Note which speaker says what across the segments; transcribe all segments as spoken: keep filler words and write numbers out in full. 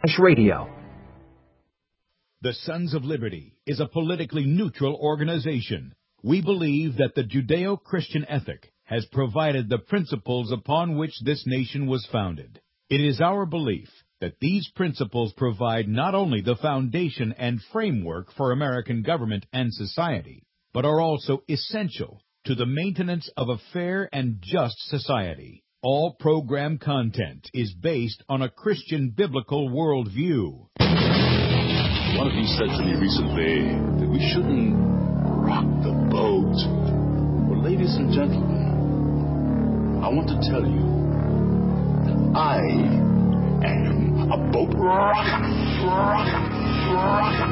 Speaker 1: Radio.
Speaker 2: The Sons of Liberty is a politically neutral organization. We believe that the Judeo-Christian ethic has provided the principles upon which this nation was founded. It is our belief that these principles provide not only the foundation and framework for American government and society, but are also essential to the maintenance of a fair and just society. All program content is based on a Christian biblical worldview.
Speaker 3: One of you said to me recently that we shouldn't rock the boat. Well, ladies and gentlemen, I want to tell you that I am a boat rocker, rocker, rocker.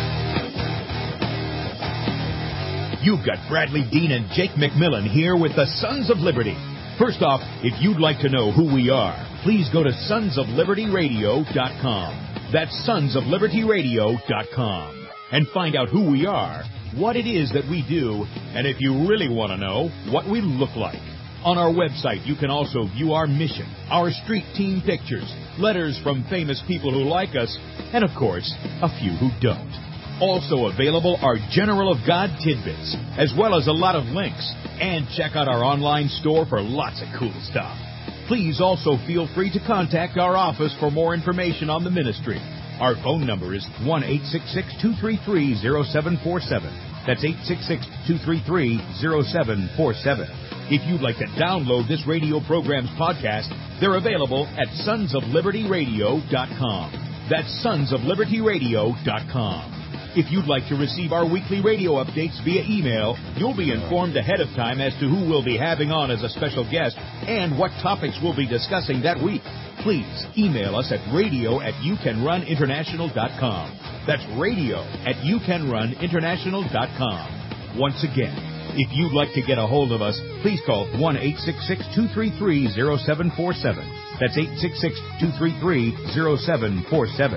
Speaker 2: You've got Bradley Dean and Jake McMillan here with the Sons of Liberty. First off, if you'd like to know who we are, please go to sons of liberty radio dot com. That's sons of liberty radio dot com. And find out who we are, what it is that we do, and if you really want to know, what we look like. On our website, you can also view our mission, our street team pictures, letters from famous people who like us, and of course, a few who don't. Also available are General of God tidbits, as well as a lot of links. And check out our online store for lots of cool stuff. Please also feel free to contact our office for more information on the ministry. Our phone number is one eight six six, two three three, zero seven four seven. That's eight six six, two three three, zero seven four seven. If you'd like to download this radio program's podcast, they're available at sons of liberty radio dot com. That's sons of liberty radio dot com. If you'd like to receive our weekly radio updates via email, you'll be informed ahead of time as to who we'll be having on as a special guest and what topics we'll be discussing that week. Please email us at radio at you can run international dot com. That's radio at you can run international dot com. Once again, if you'd like to get a hold of us, please call one eight six six, two three three, zero seven four seven. That's eight six six, two three three, zero seven four seven.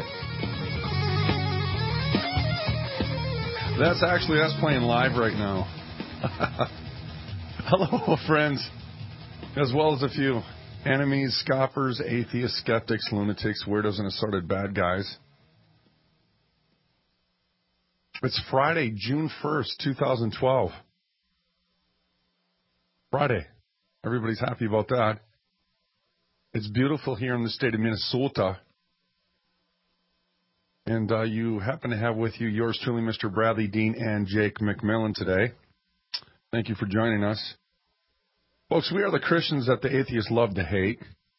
Speaker 4: That's actually us playing live right now. Hello, friends, as well as a few enemies, scoffers, atheists, skeptics, lunatics, weirdos, and assorted bad guys. It's Friday, June first, twenty twelve. Friday. Everybody's happy about that. It's beautiful here in the state of Minnesota. And uh, you happen to have with you yours truly, Mister Bradley Dean and Jake McMillan today. Thank you for joining us. Folks, we are the Christians that the atheists love to hate.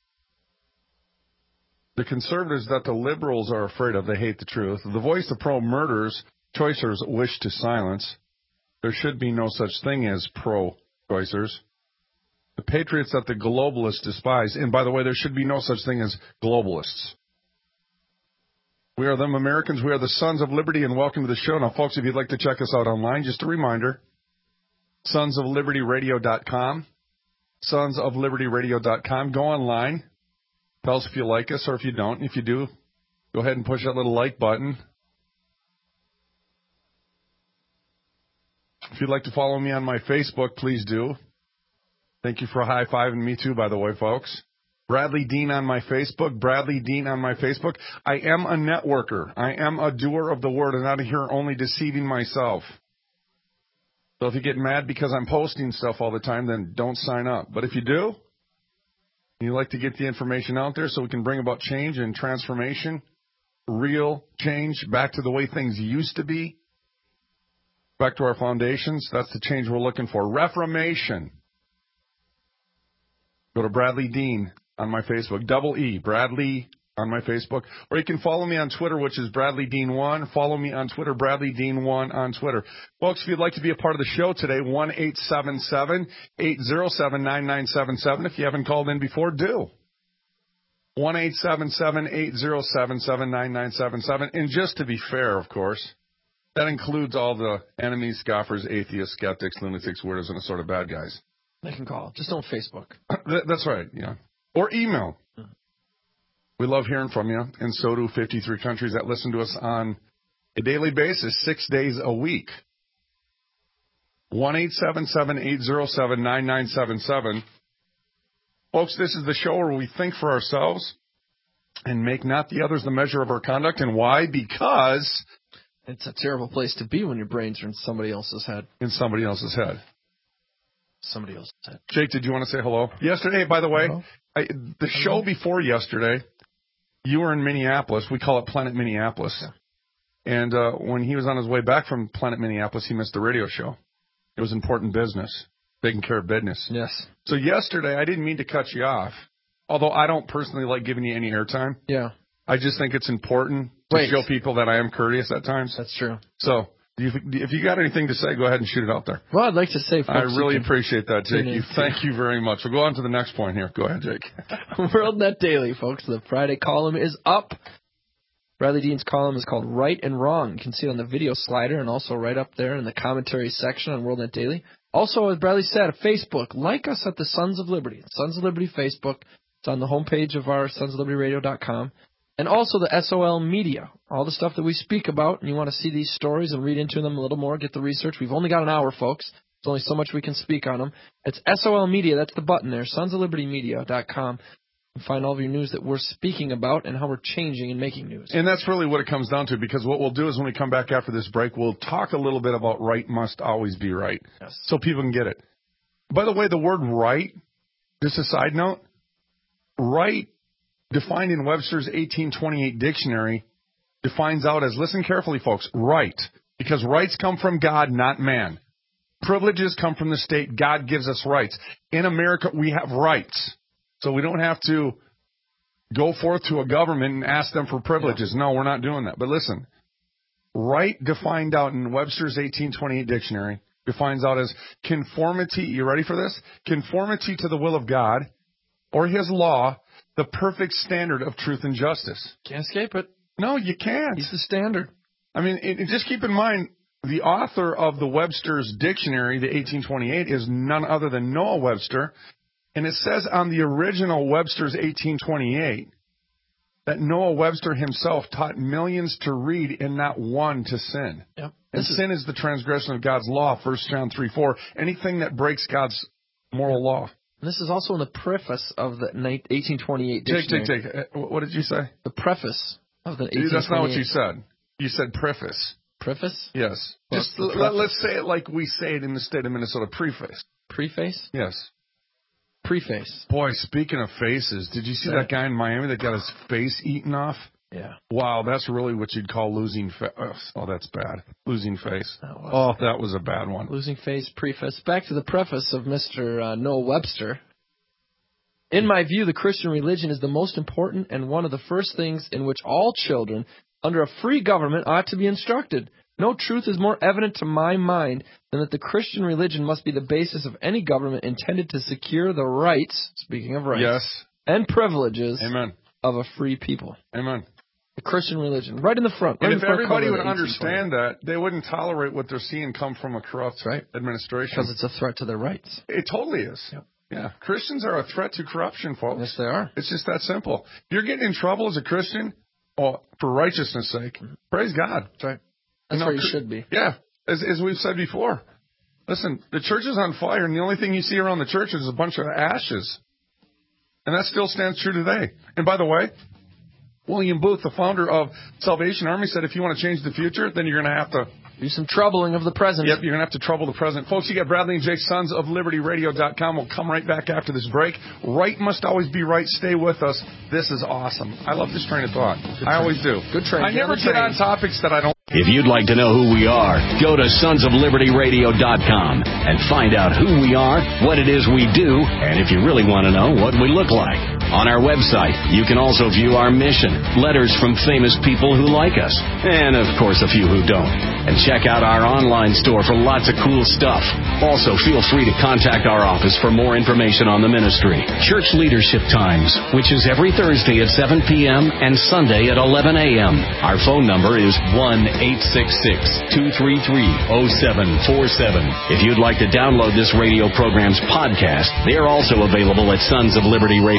Speaker 4: The conservatives that the liberals are afraid of, they hate the truth. The voice of pro-murderers, choicers wish to silence. There should be no such thing as pro-choicers. The patriots that the globalists despise. And by the way, there should be no such thing as globalists. We are them Americans. We are the Sons of Liberty, and welcome to the show. Now, folks, if you'd like to check us out online, just a reminder, sons of liberty radio dot com, sons of liberty radio dot com. Go online. Tell us if you like us or if you don't. If you do, go ahead and push that little like button. If you'd like to follow me on my Facebook, please do. Thank you for high-fiving me, too, by the way, folks. Bradley Dean on my Facebook. Bradley Dean on my Facebook. I am a networker. I am a doer of the word and not here only deceiving myself. So if you get mad because I'm posting stuff all the time, then don't sign up. But if you do, and you like to get the information out there so we can bring about change and transformation, real change, back to the way things used to be, back to our foundations, that's the change we're looking for. Reformation. Go to Bradley Dean on my Facebook, double E, Bradley on my Facebook. Or you can follow me on Twitter, which is Bradley Dean one. Follow me on Twitter, Bradley Dean one on Twitter. Folks, if you'd like to be a part of the show today, one eight seven seven, eight zero seven, nine nine seven seven. If you haven't called in before, do. one eight seven seven, eight zero seven, seven nine nine seven seven. And just to be fair, of course, that includes all the enemies, scoffers, atheists, skeptics, lunatics, weirdos, and assorted bad guys.
Speaker 5: They can call. Just don't Facebook.
Speaker 4: That's right, yeah. Or email. We love hearing from you, and so do fifty-three countries that listen to us on a daily basis, six days a week. one eight seven seven, eight zero seven, nine nine seven seven. Folks, this is the show where we think for ourselves, And make not the others the measure of our conduct. And why? Because
Speaker 5: it's a terrible place to be when your brains are in somebody else's head.
Speaker 4: In somebody else's head.
Speaker 5: Somebody else's head.
Speaker 4: Jake, did you want to say hello? Yesterday, by the way, I, the show before yesterday, you were in Minneapolis. We call it Planet Minneapolis. Yeah. And uh, when he was on his way back from Planet Minneapolis, he missed the radio show. It was important business, taking care of business.
Speaker 5: Yes.
Speaker 4: So yesterday, I didn't mean to cut you off, although I don't personally like giving you any airtime.
Speaker 5: Yeah.
Speaker 4: I just think it's important to
Speaker 5: Wait.
Speaker 4: show people that I am courteous at times.
Speaker 5: That's true.
Speaker 4: So if, if you got anything to say, go ahead and shoot it out there.
Speaker 5: Well, I'd like to say, folks,
Speaker 4: I really appreciate that, Jake. You, thank you very much. We'll go on to the next point here. Go ahead, Jake.
Speaker 5: WorldNet Daily, folks. The Friday column is up. Bradley Dean's column is called Right and Wrong. You can see it on the video slider and also right up there in the commentary section on WorldNet Daily. Also, as Bradley said, Facebook. Like us at the Sons of Liberty. Sons of Liberty Facebook. It's on the homepage of our sons of liberty radio dot com. And also the S O L Media. All the stuff that we speak about, and you want to see these stories and read into them a little more, get the research. We've only got an hour, folks. There's only so much we can speak on them. It's S O L Media. That's the button there, sons of liberty media dot com. And find all of your news that we're speaking about and how we're changing and making news.
Speaker 4: And that's really what it comes down to, because what we'll do is when we come back after this break, we'll talk a little bit about right must always be right,
Speaker 5: yes,
Speaker 4: so people can get it. By the way, the word right, just a side note, right, defined in Webster's eighteen twenty-eight dictionary, defines out as, listen carefully, folks, right, because rights come from God, not man. Privileges come from the state. God gives us rights. In America, we have rights. So we don't have to go forth to a government and ask them for privileges. No, we're not doing that. But listen, right defined out in Webster's eighteen twenty-eight dictionary defines out as conformity. You ready for this? Conformity to the will of God or his law, the perfect standard of truth and justice.
Speaker 5: Can't escape it.
Speaker 4: No, you can't.
Speaker 5: He's the standard.
Speaker 4: I mean, it, it, just keep in mind, the author of the Webster's dictionary, the eighteen twenty-eight, is none other than Noah Webster. And it says on the original Webster's eighteen twenty-eight that Noah Webster himself taught millions to read and not one to sin.
Speaker 5: Yep.
Speaker 4: And sin is the transgression of God's law, First John three four. Anything that breaks God's moral law.
Speaker 5: And this is also in the preface of the eighteen twenty-eight dictionary.
Speaker 4: Jake, Jake, Jake, what did you say?
Speaker 5: The preface of the eighteen twenty-eight.
Speaker 4: That's not what you said. You said preface.
Speaker 5: Preface?
Speaker 4: Yes. Just let, let's say it like we say it in the state of Minnesota. Preface.
Speaker 5: Preface?
Speaker 4: Yes.
Speaker 5: Preface.
Speaker 4: Boy, speaking of faces, did you see that guy in Miami that got his face eaten off?
Speaker 5: Yeah.
Speaker 4: Wow, that's really what you'd call losing face. Oh, that's bad. Losing face.
Speaker 5: That was,
Speaker 4: oh, that was a bad one.
Speaker 5: Losing face, preface. Back to the preface of Mister Uh, Noah Webster. In my view, the Christian religion is the most important and one of the first things in which all children under a free government ought to be instructed. No truth is more evident to my mind than that the Christian religion must be the basis of any government intended to secure the rights, speaking of rights,
Speaker 4: yes,
Speaker 5: and privileges
Speaker 4: Amen.
Speaker 5: Of a free people.
Speaker 4: Amen.
Speaker 5: The Christian religion, right in the front.
Speaker 4: And
Speaker 5: right
Speaker 4: if
Speaker 5: front
Speaker 4: everybody would understand that, they wouldn't tolerate what they're seeing come from a corrupt
Speaker 5: right.
Speaker 4: administration.
Speaker 5: Because it's a threat to their rights.
Speaker 4: It totally is.
Speaker 5: Yep.
Speaker 4: Yeah. Christians are a threat to corruption, folks.
Speaker 5: Yes, they are.
Speaker 4: It's just that simple. If you're getting in trouble as a Christian, oh, for righteousness' sake, mm-hmm. praise God.
Speaker 5: That's right. That's you know, where you should be.
Speaker 4: Yeah. As, as we've said before, listen, the church is on fire, and the only thing you see around the church is a bunch of ashes. And that still stands true today. And by the way, William Booth, the founder of Salvation Army, said if you want to change the future, then you're going to have to
Speaker 5: do some troubling of the present.
Speaker 4: Yep, you're going to have to trouble the present. Folks, you got Bradley and Jake, sons of liberty radio dot com. We'll come right back after this break. Right must always be right. Stay with us. This is awesome. I love this train of thought.
Speaker 5: Good
Speaker 4: I
Speaker 5: train.
Speaker 4: always do.
Speaker 5: Good train.
Speaker 4: I never get on topics that I don't.
Speaker 2: If you'd like to know who we are, go to sons of liberty radio dot com and find out who we are, what it is we do, and if you really want to know, what we look like. On our website, you can also view our mission, letters from famous people who like us, and of course a few who don't. And check out our online store for lots of cool stuff. Also, feel free to contact our office for more information on the ministry. Church Leadership Times, which is every Thursday at seven p.m. and Sunday at eleven a.m. Our phone number is one eight six six, two three three, zero seven four seven. If you'd like to download this radio program's podcast, they are also available at sons of liberty radio dot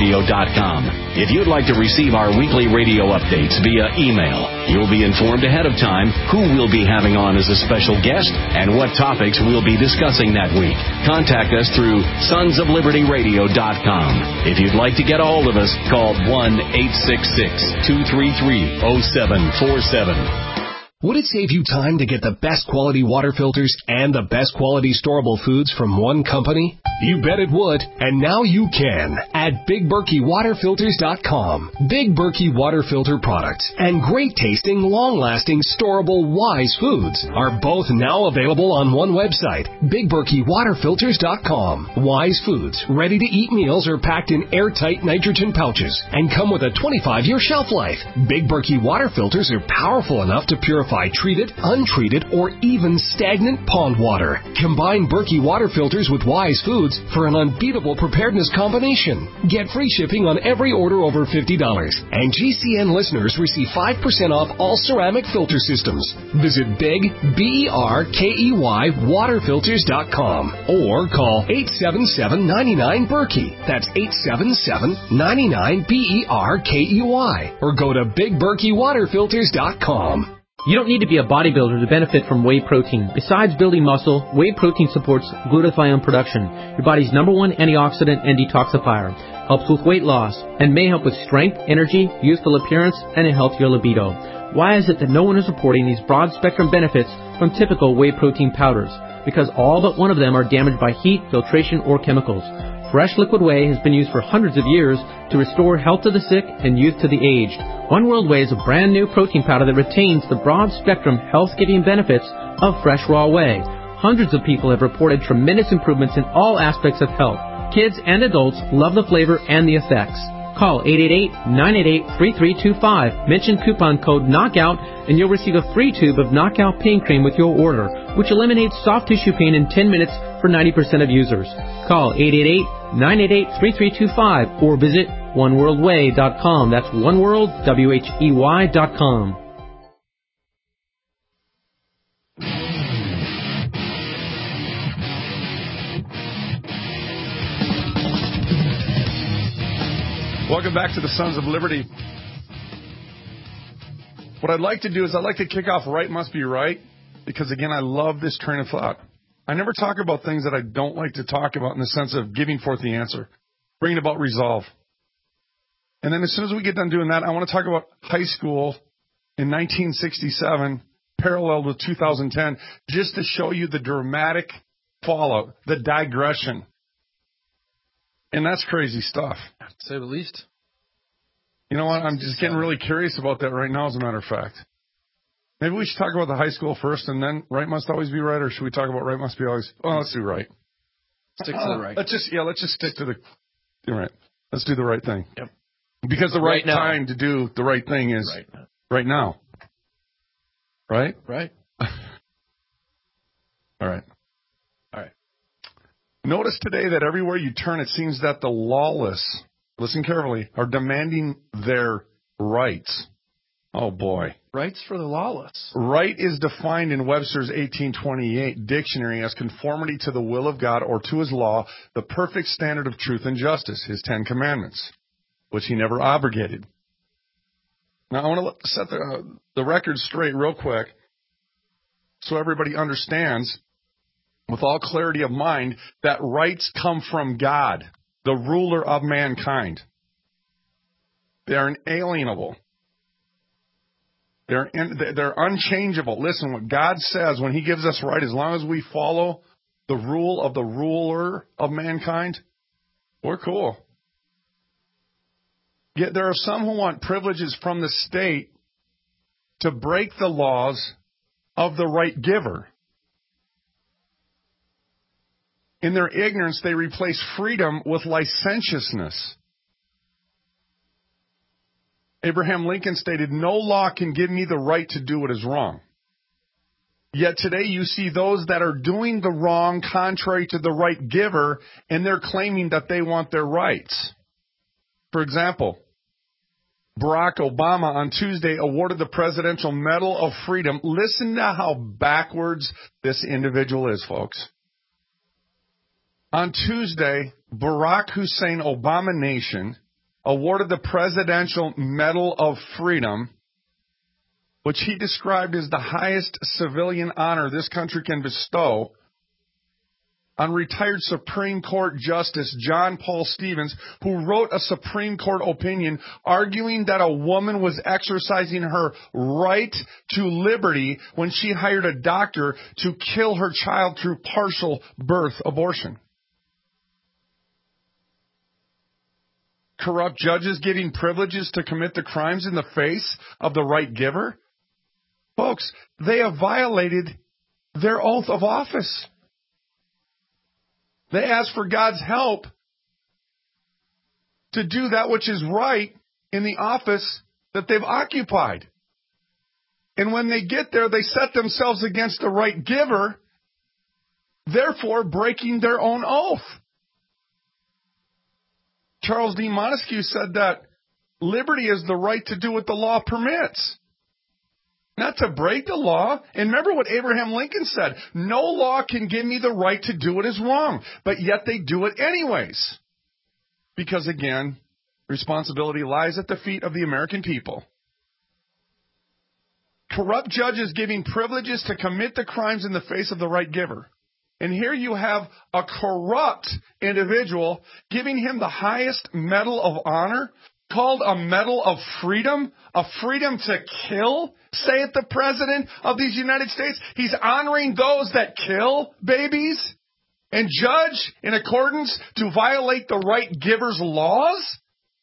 Speaker 1: dot com. If you'd like to receive our weekly radio updates via email, you'll be informed ahead of time who we'll be having on as a special guest and what topics we'll be discussing that week. Contact us through sons of liberty radio dot com. If you'd like to get a hold of us, call one eight six six, two three three, zero seven four seven.
Speaker 6: Would it save you time to get the best quality water filters and the best quality storable foods from one company? You bet it would, and now you can at Big Berkey Water Filters dot com. Big Berkey Water Filter products and great tasting, long-lasting, storable Wise foods are both now available on one website, Big Berkey Water Filters dot com. Wise foods, ready-to-eat meals are packed in airtight nitrogen pouches and come with a twenty-five year shelf life. Big Berkey Water Filters are powerful enough to purify treated, untreated, or even stagnant pond water. Combine Berkey Water Filters with Wise Foods for an unbeatable preparedness combination. Get free shipping on every order over fifty dollars. And G C N listeners receive five percent off all ceramic filter systems. Visit Big, B E R K E Y, Water Filters dot com or call eight seven seven, nine nine, Berkey. That's eight seven seven, nine nine, B E R K E Y. Or go to Big Berkey Water Filters dot com.
Speaker 7: You don't need to be a bodybuilder to benefit from whey protein. Besides building muscle, whey protein supports glutathione production, your body's number one antioxidant and detoxifier, helps with weight loss, and may help with strength, energy, youthful appearance, and a healthier libido. Why is it that no one is reporting these broad-spectrum benefits from typical whey protein powders? Because all but one of them are damaged by heat, filtration, or chemicals. Fresh liquid whey has been used for hundreds of years to restore health to the sick and youth to the aged. One World Whey is a brand new protein powder that retains the broad-spectrum health-giving benefits of fresh raw whey. Hundreds of people have reported tremendous improvements in all aspects of health. Kids and adults love the flavor and the effects. Call eight eight eight, nine eight eight, three three two five. Mention coupon code KNOCKOUT and you'll receive a free tube of Knockout Pain Cream with your order, which eliminates soft tissue pain in ten minutes for ninety percent of users. Call eight eight eight, nine eight eight, three three two five or visit one world whey dot com. That's oneworld, W H E Y dot com.
Speaker 4: Welcome back to the Sons of Liberty. What I'd like to do is I'd like to kick off Right Must Be Right, because, again, I love this train of thought. I never talk about things that I don't like to talk about in the sense of giving forth the answer, bringing about resolve. And then as soon as we get done doing that, I want to talk about high school in nineteen sixty-seven, paralleled with two thousand ten, just to show you the dramatic fallout, the digression. And that's crazy stuff.
Speaker 5: To say the least.
Speaker 4: You know what? I'm just getting really curious about that right now, as a matter of fact. Maybe we should talk about the high school first, and then right must always be right, or should we talk about right must be always? Well, let's do right.
Speaker 5: Stick to the right.
Speaker 4: Let's just yeah, let's just stick to the you're right. Let's do the right thing.
Speaker 5: Yep.
Speaker 4: Because the right,
Speaker 5: Right now.
Speaker 4: time to do the right thing is
Speaker 5: Right now.
Speaker 4: right now. Right?
Speaker 5: Right.
Speaker 4: All right.
Speaker 5: All right.
Speaker 4: Notice today that everywhere you turn, it seems that the lawless, listen carefully, are demanding their rights. Oh, boy.
Speaker 5: Rights for the lawless.
Speaker 4: Right is defined in Webster's eighteen twenty-eight dictionary as conformity to the will of God or to his law, the perfect standard of truth and justice, his Ten Commandments, which he never abrogated. Now, I want to set the, uh, the record straight real quick so everybody understands with all clarity of mind that rights come from God, the ruler of mankind. They are inalienable. They're in, they're unchangeable. Listen, what God says when he gives us right, as long as we follow the rule of the ruler of mankind, we're cool. Yet there are some who want privileges from the state to break the laws of the right giver. In their ignorance, they replace freedom with licentiousness. Abraham Lincoln stated, "No law can give me the right to do what is wrong." Yet today you see those that are doing the wrong contrary to the right giver, and they're claiming that they want their rights. For example, Barack Obama on Tuesday awarded the Presidential Medal of Freedom. Listen to how backwards this individual is, folks. On Tuesday, Barack Hussein Obama Nation awarded the Presidential Medal of Freedom, which he described as the highest civilian honor this country can bestow, on retired Supreme Court Justice John Paul Stevens, who wrote a Supreme Court opinion arguing that a woman was exercising her right to liberty when she hired a doctor to kill her child through partial birth abortion. Corrupt judges giving privileges to commit the crimes in the face of the right giver? Folks, they have violated their oath of office. They ask for God's help to do that which is right in the office that they've occupied. And when they get there, they set themselves against the right giver, therefore breaking their own oath. Charles D. Montesquieu said that liberty is the right to do what the law permits, not to break the law. And remember what Abraham Lincoln said, no law can give me the right to do what is wrong, but yet they do it anyways. Because again, responsibility lies at the feet of the American people. Corrupt judges giving privileges to commit the crimes in the face of the right giver. And here you have a corrupt individual giving him the highest medal of honor, called a medal of freedom, a freedom to kill, say it the President of these United States. He's honoring those that kill babies and judge in accordance to violate the right giver's laws.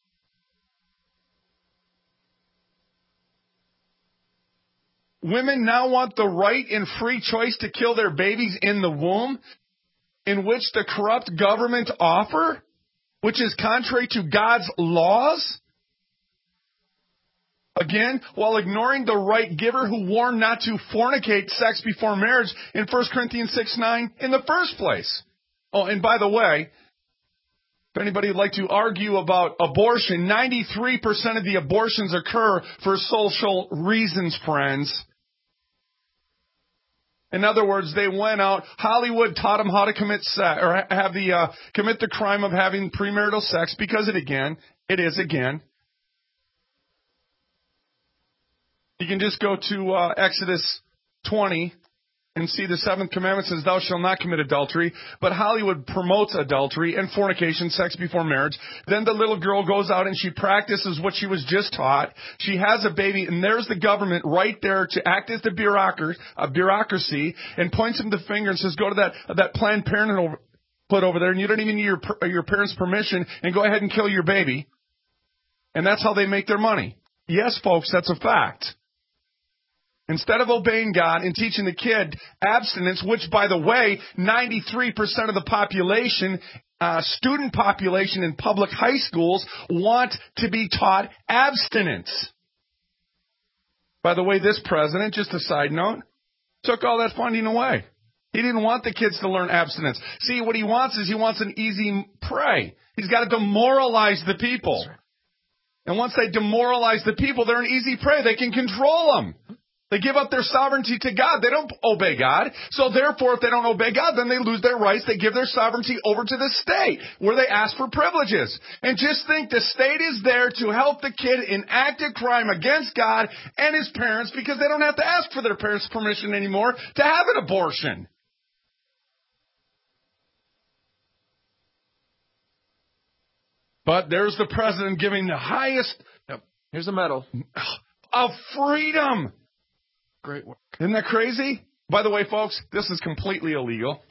Speaker 4: Women now want the right and free choice to kill their babies in the womb, in which the corrupt government offer, which is contrary to God's laws. Again, while ignoring the right giver who warned not to fornicate sex before marriage in First Corinthians six nine in the first place. Oh, and by the way, if anybody would like to argue about abortion, ninety-three percent of the abortions occur for social reasons, friends. In other words, they went out, Hollywood taught them how to commit sex, or have the, uh, commit the crime of having premarital sex, because it again, it is again. You can just go to uh, Exodus twenty and see the seventh commandment says, thou shalt not commit adultery. But Hollywood promotes adultery and fornication, sex before marriage. Then the little girl goes out and she practices what she was just taught. She has a baby, and there's the government right there to act as the bureaucracy, uh, bureaucracy and points him the finger and says, go to that, that Planned Parenthood put over there, and you don't even need your, your parents' permission, and go ahead and kill your baby. And that's how they make their money. Yes, folks, that's a fact. Instead of obeying God and teaching the kid abstinence, which, by the way, ninety-three percent of the population, uh, student population in public high schools want to be taught abstinence. By the way, this president, just a side note, took all that funding away. He didn't want the kids to learn abstinence. See, what he wants is he wants an easy prey. He's got to demoralize the people. And once they demoralize the people, they're an easy prey. They can control them. They give up their sovereignty to God. They don't obey God. So therefore, if they don't obey God, then they lose their rights. They give their sovereignty over to the state, where they ask for privileges. And just think, the state is there to help the kid enact a crime against God and his parents, because they don't have to ask for their parents' permission anymore to have an abortion. But there's the president giving the highest,
Speaker 5: here's a medal,
Speaker 4: of freedom.
Speaker 5: Great work.
Speaker 4: Isn't that crazy? By the way, folks, this is completely illegal.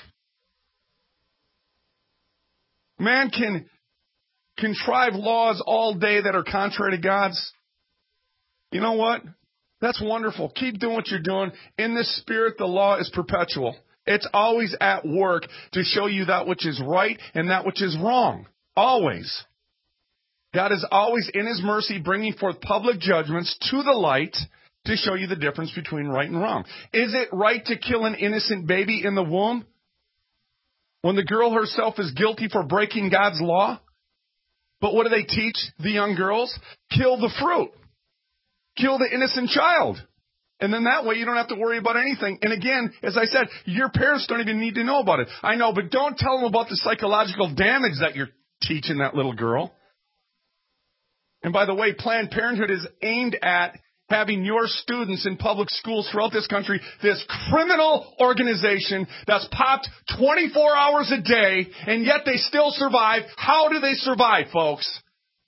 Speaker 4: Man can contrive laws all day that are contrary to God's. You know what? That's wonderful. Keep doing what you're doing. In this spirit, the law is perpetual. It's always at work to show you that which is right and that which is wrong. Always. God is always, in His mercy, bringing forth public judgments to the light to show you the difference between right and wrong. Is it right to kill an innocent baby in the womb when the girl herself is guilty for breaking God's law? But what do they teach the young girls? Kill the fruit. Kill the innocent child. And then that way you don't have to worry about anything. And again, as I said, your parents don't even need to know about it. I know, but don't tell them about the psychological damage that you're teaching that little girl. And by the way, Planned Parenthood is aimed at having your students in public schools throughout this country, this criminal organization that's popped twenty-four hours a day, and yet they still survive. How do they survive, folks?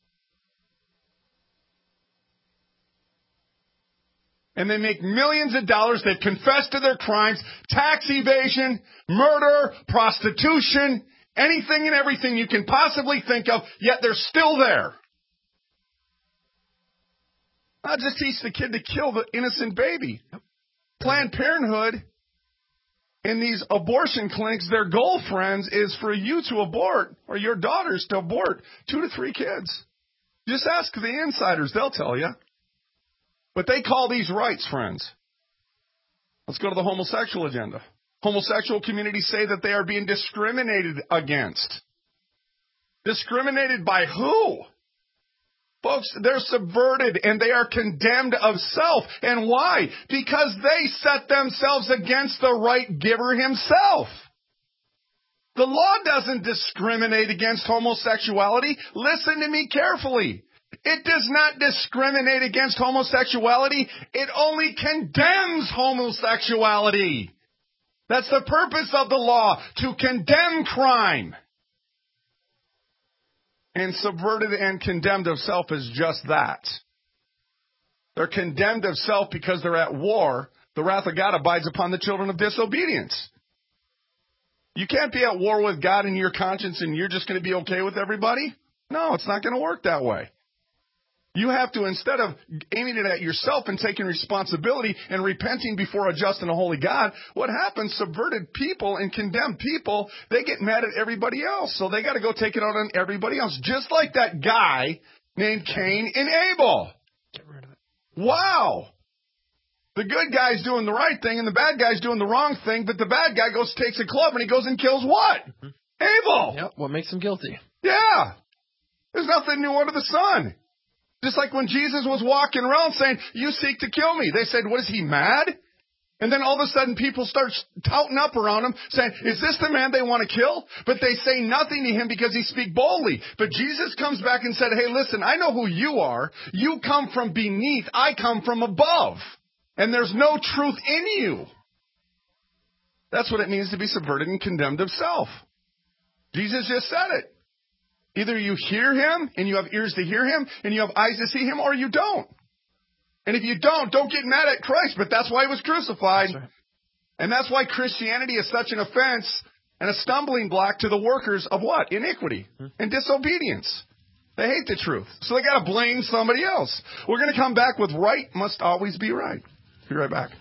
Speaker 4: And they make millions of dollars. They've confessed to their crimes, tax evasion, murder, prostitution, anything and everything you can possibly think of, yet they're still there. I'll just teach the kid to kill the innocent baby. Planned Parenthood and these abortion clinics, their goal, friends, is for you to abort, or your daughters to abort, two to three kids. Just ask the insiders. They'll tell you. But they call these rights, friends. Let's go to the homosexual agenda. Homosexual communities say that they are being discriminated against. Discriminated by who? Folks, they're subverted and they are condemned of self. And why? Because they set themselves against the right giver himself. The law doesn't discriminate against homosexuality. Listen to me carefully. It does not discriminate against homosexuality. It only condemns homosexuality. That's the purpose of the law, to condemn crime. And subverted and condemned of self is just that. They're condemned of self because they're at war. The wrath of God abides upon the children of disobedience. You can't be at war with God in your conscience and you're just going to be okay with everybody. No, it's not going to work that way. You have to, instead of aiming it at yourself and taking responsibility and repenting before a just and a holy God, what happens, subverted people and condemned people, they get mad at everybody else. So they got to go take it out on everybody else. Just like that guy named Cain and Abel.
Speaker 5: Get rid of it.
Speaker 4: Wow. The good guy's doing the right thing and the bad guy's doing the wrong thing, but the bad guy goes, takes a club and he goes and kills what? Mm-hmm. Abel.
Speaker 5: Yep. What makes him guilty?
Speaker 4: Yeah. There's nothing new under the sun. Just like when Jesus was walking around saying, you seek to kill me. They said, what is he, mad? And then all of a sudden people start touting up around him saying, is this the man they want to kill? But they say nothing to him because he speaks boldly. But Jesus comes back and said, hey, listen, I know who you are. You come from beneath. I come from above. And there's no truth in you. That's what it means to be subverted and condemned of self. Jesus just said it. Either you hear him and you have ears to hear him and you have eyes to see him, or you don't. And if you don't, don't get mad at Christ, but that's why he was crucified. That's right. And that's why Christianity is such an offense and a stumbling block to the workers of what? Iniquity and disobedience. They hate the truth. So they got to blame somebody else. We're going to come back with right must always be right. Be right back.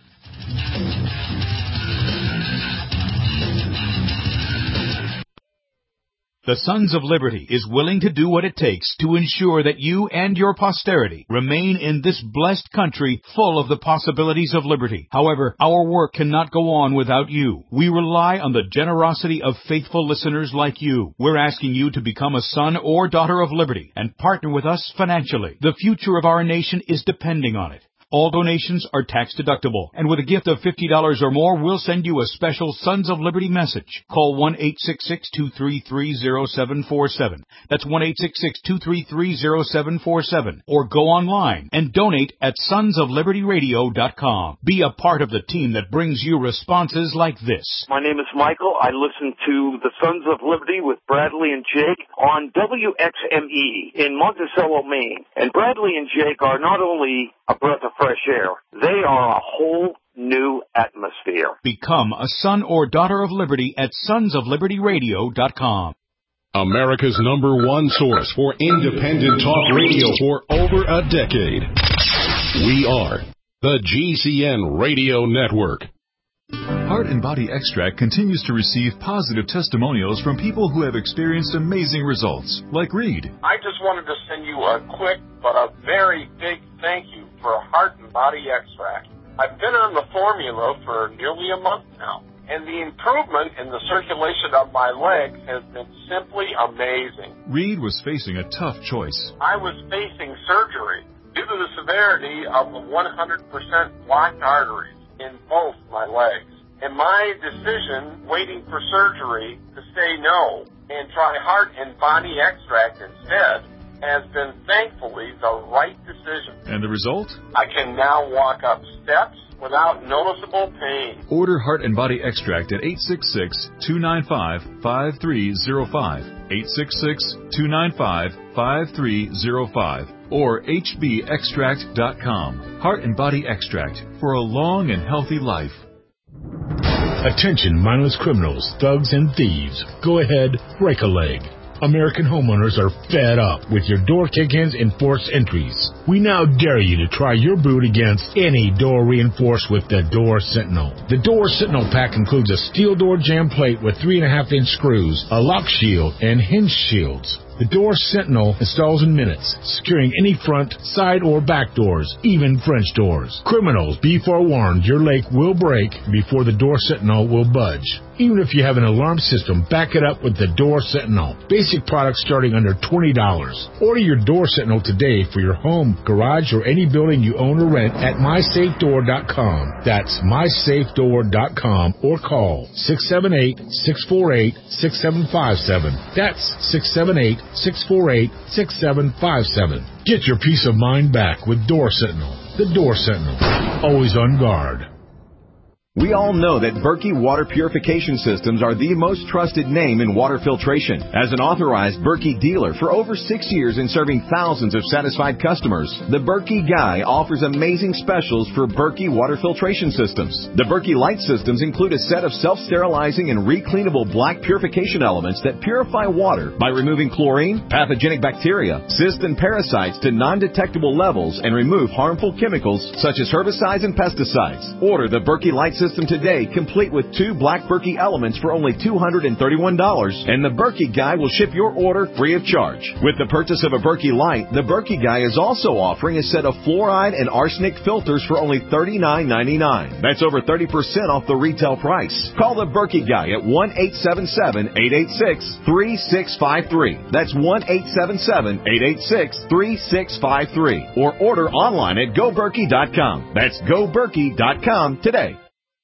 Speaker 2: The Sons of Liberty is willing to do what it takes to ensure that you and your posterity remain in this blessed country full of the possibilities of liberty. However, our work cannot go on without you. We rely on the generosity of faithful listeners like you. We're asking you to become a son or daughter of liberty and partner with us financially. The future of our nation is depending on it. All donations are tax deductible, and with a gift of fifty dollars or more, we'll send you a special Sons of Liberty message. Call one eight six six, two three three, zero seven four seven. That's one eight six six, two three three, zero seven four seven. Or go online and donate at sons of liberty radio dot com. Be a part of the team that brings you responses like this.
Speaker 8: My name is Michael. I listen to the Sons of Liberty with Bradley and Jake on W X M E in Monticello, Maine. And Bradley and Jake are not only a breath of fresh air, they are a whole new atmosphere.
Speaker 2: Become a son or daughter of liberty at sons of liberty radio dot com.
Speaker 6: America's number one source for independent talk radio for over a decade. We are the G C N Radio Network.
Speaker 9: Heart and Body Extract continues to receive positive testimonials from people who have experienced amazing results, like Reed.
Speaker 10: I just wanted to send you a quick but a very big thank you for Heart and Body Extract. I've been on the formula for nearly a month now, and the improvement in the circulation of my legs has been simply amazing.
Speaker 9: Reed was facing a tough choice.
Speaker 10: I was facing surgery due to the severity of the one hundred percent blocked arteries in both my legs. And my decision, waiting for surgery, to say no and try Heart and Body Extract instead, has been thankfully the right decision.
Speaker 9: And the result?
Speaker 10: I can now walk up steps without noticeable pain.
Speaker 9: Order Heart and Body Extract at eight six six, two nine five, five three zero five, eight six six, two nine five, five three zero five, or H B extract dot com. Heart and Body Extract for a long and healthy life.
Speaker 11: Attention mindless criminals, thugs, and thieves. Go ahead, break a leg. American homeowners are fed up with your door kick-ins and forced entries. We now dare you to try your boot against any door reinforced with the Door Sentinel. The Door Sentinel pack includes a steel door jamb plate with three and a half inch screws, a lock shield, and hinge shields. The Door Sentinel installs in minutes, securing any front, side, or back doors, even French doors. Criminals, be forewarned, your leg will break before the Door Sentinel will budge. Even if you have an alarm system, back it up with the Door Sentinel. Basic products starting under twenty dollars. Order your Door Sentinel today for your home, garage, or any building you own or rent at my safe door dot com. That's my safe door dot com or call six seven eight, six four eight, six seven five seven. That's six seven eight, six four eight, six seven five seven. Get your peace of mind back with Door Sentinel. The Door Sentinel. Always on guard.
Speaker 12: We all know that Berkey Water Purification Systems are the most trusted name in water filtration. As an authorized Berkey dealer for over six years and serving thousands of satisfied customers, the Berkey Guy offers amazing specials for Berkey Water Filtration Systems. The Berkey Light Systems include a set of self-sterilizing and recleanable black purification elements that purify water by removing chlorine, pathogenic bacteria, cysts, and parasites to non-detectable levels and remove harmful chemicals such as herbicides and pesticides. Order the Berkey Light System today, complete with two black Berkey elements for only two hundred thirty-one dollars, and the Berkey Guy will ship your order free of charge. With the purchase of a Berkey Light, the Berkey Guy is also offering a set of fluoride and arsenic filters for only thirty-nine ninety-nine. That's over thirty percent off the retail price. Call the Berkey Guy at one eight seven seven, eight eight six, three six five three. That's one eight seven seven, eight eight six, three six five three. Or order online at go berkey dot com. That's go berkey dot com today.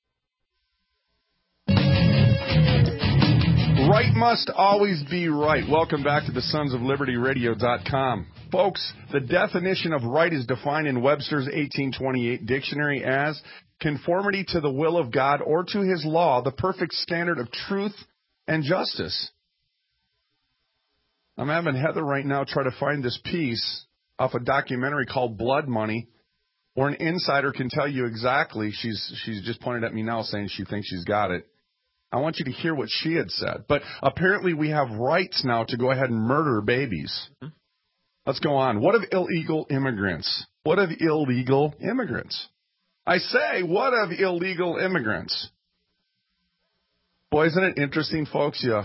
Speaker 4: Right must always be right. Welcome back to the Sons of Liberty Radio dot com. Folks, the definition of right is defined in Webster's eighteen twenty-eight dictionary as conformity to the will of God or to his law, the perfect standard of truth and justice. I'm having Heather right now try to find this piece off a documentary called Blood Money, where an insider can tell you exactly. She's she's just pointed at me now saying she thinks she's got it. I want you to hear what she had said. But apparently we have rights now to go ahead and murder babies. Mm-hmm. Let's go on. What of illegal immigrants? What of illegal immigrants? I say, what of illegal immigrants? Boy, isn't it interesting, folks? You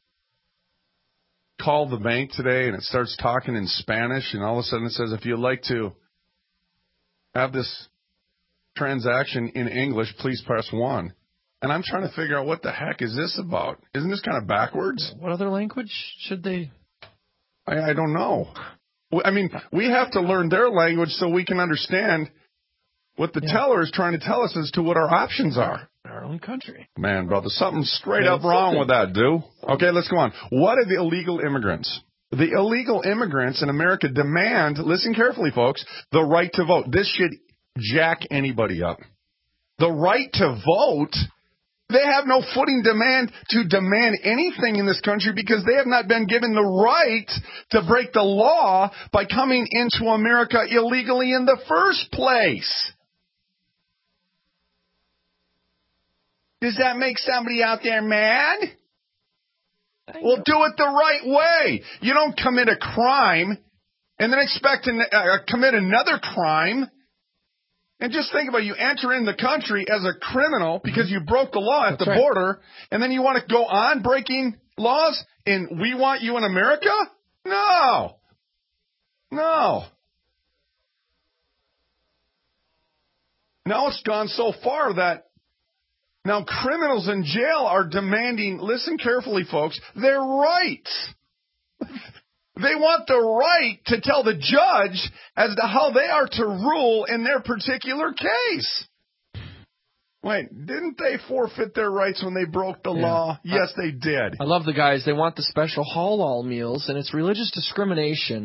Speaker 4: call the bank today and it starts talking in Spanish, and all of a sudden it says, if you'd like to have this transaction in English, please press one. And I'm trying to figure out what the heck is this about. Isn't this kind of backwards?
Speaker 5: What other language should they?
Speaker 4: I, I don't know. I mean, we have to learn their language so we can understand what the yeah. teller is trying to tell us as to what our options are.
Speaker 5: Our own country.
Speaker 4: Man, brother, something's straight yeah, up wrong something. with that, dude. Okay, let's go on. What are the illegal immigrants? The illegal immigrants in America demand, listen carefully, folks, the right to vote. This should jack anybody up. The right to vote? They have no footing demand to demand anything in this country because they have not been given the right to break the law by coming into America illegally in the first place. Does that make somebody out there mad? Well, do it the right way. You don't commit a crime and then expect to uh, commit another crime. And just think about it. You enter in the country as a criminal because you broke the law at That's the right. border, and then you want to go on breaking laws, and we want you in America? No. No. Now it's gone so far that now criminals in jail are demanding, listen carefully, folks, their rights. They want the right to tell the judge as to how they are to rule in their particular case. Wait, didn't they forfeit their rights when they broke the yeah. law? Yes, I, they did.
Speaker 5: I love the guys. They want the special halal meals, and it's religious discrimination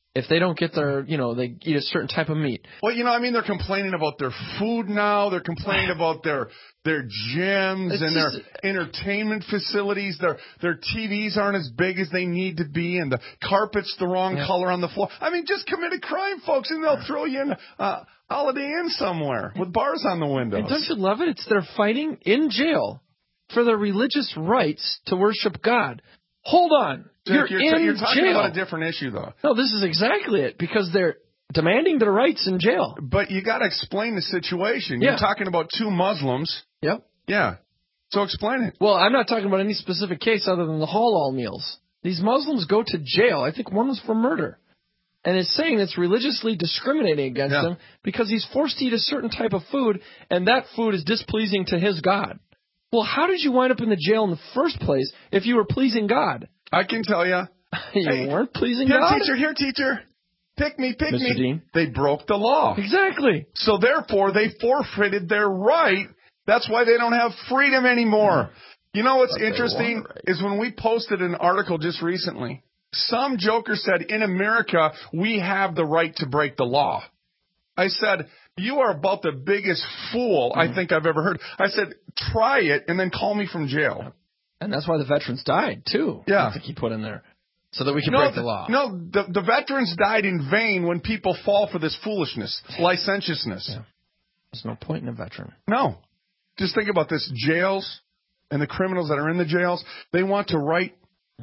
Speaker 5: if they don't get their, you know, they eat a certain type of meat.
Speaker 4: Well, you know, I mean, they're complaining about their food now. They're complaining about their their gyms
Speaker 5: It's
Speaker 4: and
Speaker 5: just,
Speaker 4: their entertainment facilities. Their their T Vs aren't as big as they need to be, and the carpet's the wrong
Speaker 5: yeah.
Speaker 4: color on the floor. I mean, just commit a crime, folks, and they'll throw you in a Holiday Inn somewhere with bars on the windows.
Speaker 5: And don't you love it? It's they're fighting in jail for their religious rights to worship God. Hold on. You're,
Speaker 4: you're,
Speaker 5: in
Speaker 4: you're talking
Speaker 5: jail.
Speaker 4: about a different issue, though.
Speaker 5: No, this is exactly it, because they're demanding their rights in jail.
Speaker 4: But you got to explain the situation.
Speaker 5: Yeah.
Speaker 4: You're talking about two Muslims.
Speaker 5: Yep.
Speaker 4: Yeah. So explain it.
Speaker 5: Well, I'm not talking about any specific case other than the halal meals. These Muslims go to jail. I think one was for murder. And it's saying it's religiously discriminating against
Speaker 4: Yeah.
Speaker 5: him because he's forced to eat a certain type of food, and that food is displeasing to his God. Well, how did you wind up in the jail in the first place if you were pleasing God?
Speaker 4: I can tell you.
Speaker 5: you
Speaker 4: hey,
Speaker 5: weren't pleasing
Speaker 4: here,
Speaker 5: God?
Speaker 4: teacher, here, teacher. Pick me, pick
Speaker 5: Mister
Speaker 4: me.
Speaker 5: Dean?
Speaker 4: They broke the law.
Speaker 5: Exactly.
Speaker 4: So therefore, they forfeited their right. That's why they don't have freedom anymore. You know what's
Speaker 5: But they
Speaker 4: interesting
Speaker 5: want right.
Speaker 4: is when we posted an article just recently, some joker said, in America, we have the right to break the law. I said, you are about the biggest fool
Speaker 5: Mm-hmm.
Speaker 4: I think I've ever heard. I said, try it and then call me from jail.
Speaker 5: And that's why the veterans died, too.
Speaker 4: Yeah.
Speaker 5: I think he put in there. So that we can
Speaker 4: no,
Speaker 5: break the law.
Speaker 4: No, the, the veterans died in vain when people fall for this foolishness, licentiousness.
Speaker 5: Yeah. There's no point in a veteran.
Speaker 4: No. Just think about this. Jails and the criminals that are in the jails, they want to right.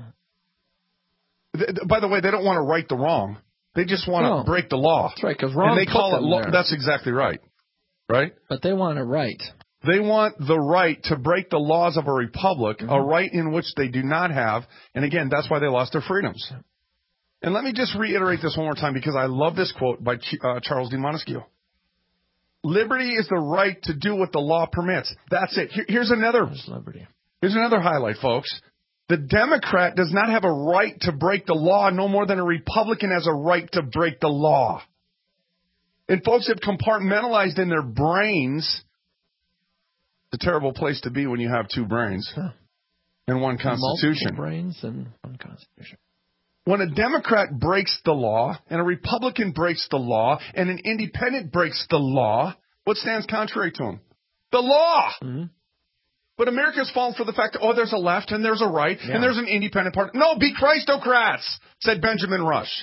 Speaker 4: Th- by the way, they don't want to right the wrong. They just want
Speaker 5: No.
Speaker 4: to break the law.
Speaker 5: That's right, because Ron
Speaker 4: And they
Speaker 5: put
Speaker 4: call it
Speaker 5: them
Speaker 4: law.
Speaker 5: there.
Speaker 4: That's exactly right. Right?
Speaker 5: But they want it right.
Speaker 4: They want the right to break the laws of a republic,
Speaker 5: Mm-hmm.
Speaker 4: a right in which they do not have. And again, that's why they lost their freedoms. And let me just reiterate this one more time because I love this quote by Ch- uh, Charles D. Montesquieu. Liberty is the right to do what the law permits. That's it. Here, here's another.
Speaker 5: There's liberty.
Speaker 4: Here's another highlight, folks. The Democrat does not have a right to break the law no more than a Republican has a right to break the law. And folks have compartmentalized in their brains. It's a terrible place to be when you have two brains
Speaker 5: Huh.
Speaker 4: and one constitution.
Speaker 5: Multiple brains and one constitution.
Speaker 4: When a Democrat breaks the law and a Republican breaks the law and an independent breaks the law, what stands contrary to him? The law.
Speaker 5: Mm-hmm.
Speaker 4: But America's fallen for the fact that, oh, there's a left and there's a right
Speaker 5: Yeah.
Speaker 4: and there's an independent party. No, be Christocrats, said Benjamin Rush.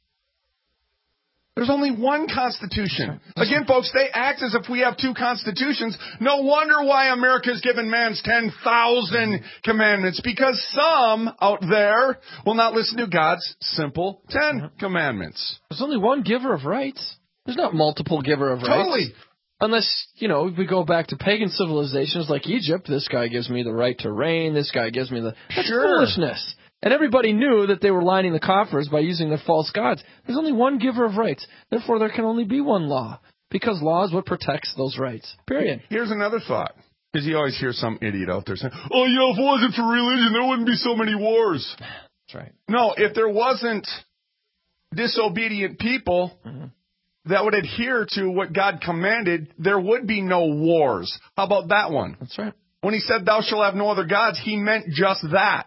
Speaker 4: There's only one Constitution. Again, folks, they act as if we have two constitutions. No wonder why America's given man's ten thousand commandments, because some out there will not listen to God's simple ten commandments.
Speaker 5: There's only one giver of rights. There's not multiple giver of rights.
Speaker 4: Totally.
Speaker 5: Unless, you know, we go back to pagan civilizations like Egypt, this guy gives me the right to reign, this guy gives me the... That's
Speaker 4: Sure.
Speaker 5: foolishness. And everybody knew that they were lining the coffers by using their false gods. There's only one giver of rights. Therefore, there can only be one law. Because law is what protects those rights. Period.
Speaker 4: Here's another thought. Because you always hear some idiot out there saying, oh, you know, if it wasn't for religion, there wouldn't be so many wars.
Speaker 5: That's right.
Speaker 4: No, if there wasn't disobedient people
Speaker 5: Mm-hmm.
Speaker 4: that would adhere to what God commanded, there would be no wars. How about that one?
Speaker 5: That's right.
Speaker 4: When he said, thou shalt have no other gods, he meant just that.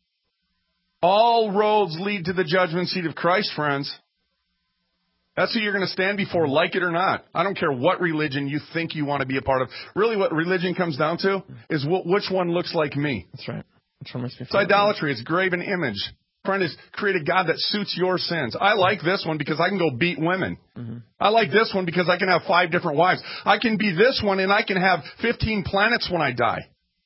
Speaker 4: All roads lead to the judgment seat of Christ, friends. That's who you're going to stand before, like it or not. I don't care what religion you think you want to be a part of. Really, what religion comes down to is wh- which one looks like me.
Speaker 5: That's right. That's what makes me
Speaker 4: It's idolatry. It's graven image. Friend is create a God that suits your sins. I like this one because I can go beat women.
Speaker 5: Mm-hmm.
Speaker 4: I like this one because I can have five different wives. I can be this one and I can have fifteen planets when I die.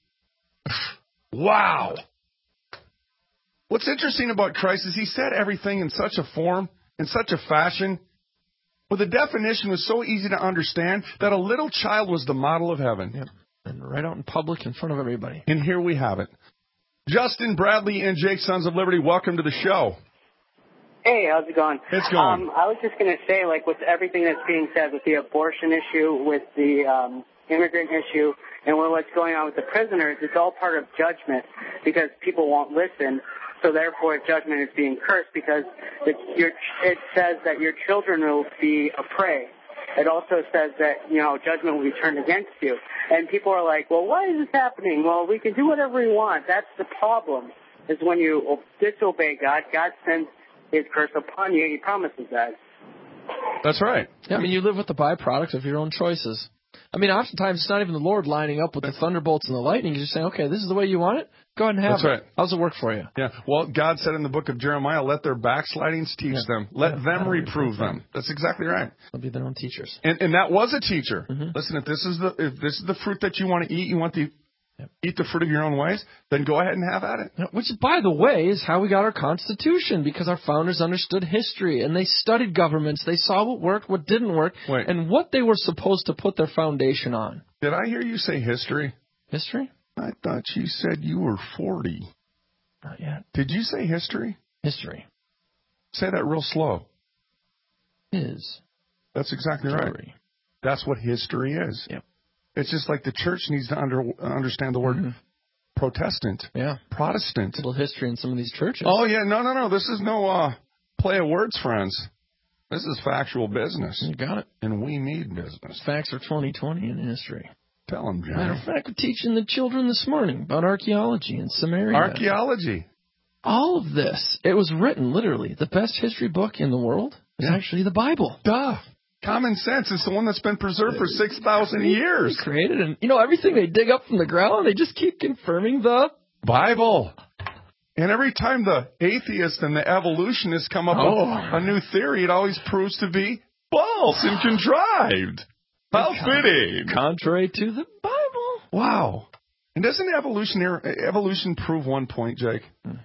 Speaker 4: Wow. What's interesting about Christ is he said everything in such a form, in such a fashion, where the definition was so easy to understand that a little child was the model of heaven.
Speaker 5: Yep. And right out in public in front of everybody.
Speaker 4: And here we have it. Justin, Bradley, and Jake, Sons of Liberty, welcome to the show.
Speaker 13: Hey, how's it going?
Speaker 4: It's going.
Speaker 13: Um, I was just going to say, like, with everything that's being said, with the abortion issue, with the um, immigrant issue, and with what's going on with the prisoners, it's all part of judgment because people won't listen. So therefore, judgment is being cursed because it, your, it says that your children will be a prey. It also says that, you know, judgment will be turned against you. And people are like, well, why is this happening? Well, we can do whatever we want. That's the problem, is when you disobey God, God sends his curse upon you. He promises that.
Speaker 4: That's right.
Speaker 5: Yeah, I mean, you live with the byproduct of your own choices. I mean, oftentimes it's not even the Lord lining up with the thunderbolts and the lightning. He's just saying, okay, this is the way you want it. Go ahead and have
Speaker 4: That's
Speaker 5: it.
Speaker 4: right.
Speaker 5: How's it work for you?
Speaker 4: Yeah. Well, God said in the book of Jeremiah, let their backslidings teach
Speaker 5: Yeah.
Speaker 4: them. Let
Speaker 5: Yeah.
Speaker 4: them reprove them. That's exactly right.
Speaker 5: They'll be their own teachers.
Speaker 4: And, and that was a teacher.
Speaker 5: Mm-hmm.
Speaker 4: Listen, if this is the if this is the fruit that you want to eat, you want to
Speaker 5: Yep.
Speaker 4: eat the fruit of your own ways, then go ahead and have at it.
Speaker 5: Yeah, which, by the way, is how we got our Constitution, because our founders understood history, and they studied governments. They saw what worked, what didn't work,
Speaker 4: Wait.
Speaker 5: and what they were supposed to put their foundation on.
Speaker 4: Did I hear you say history?
Speaker 5: History?
Speaker 4: I thought you said you were forty.
Speaker 5: Not yet.
Speaker 4: Did you say history?
Speaker 5: History.
Speaker 4: Say that real slow.
Speaker 5: Is.
Speaker 4: That's exactly right.
Speaker 5: History.
Speaker 4: That's what history is.
Speaker 5: Yep.
Speaker 4: It's just like the church needs to under, understand the word
Speaker 5: Mm-hmm.
Speaker 4: Protestant.
Speaker 5: Yeah.
Speaker 4: Protestant.
Speaker 5: A little history in some of these churches.
Speaker 4: Oh, yeah. No, no, no. This is no uh, play of words, friends. This is factual business.
Speaker 5: You got it.
Speaker 4: And we need business.
Speaker 5: Facts are twenty twenty in history.
Speaker 4: Tell them, John.
Speaker 5: Matter of fact, we're teaching the children this morning about archaeology in Samaria.
Speaker 4: Archaeology.
Speaker 5: All of this. It was written, literally. The best history book in the world is
Speaker 4: Yeah.
Speaker 5: actually the Bible.
Speaker 4: Duh. Common sense is the one that's been preserved for six thousand years.
Speaker 5: They created, and you know, everything they dig up from the ground, they just keep confirming the
Speaker 4: Bible. And every time the atheist and the evolutionists come up
Speaker 5: Oh.
Speaker 4: with a new theory, it always proves to be false and contrived. How fitting.
Speaker 5: Contrary to the Bible.
Speaker 4: Wow. And doesn't evolution evolution prove one point, Jake?
Speaker 5: Hmm.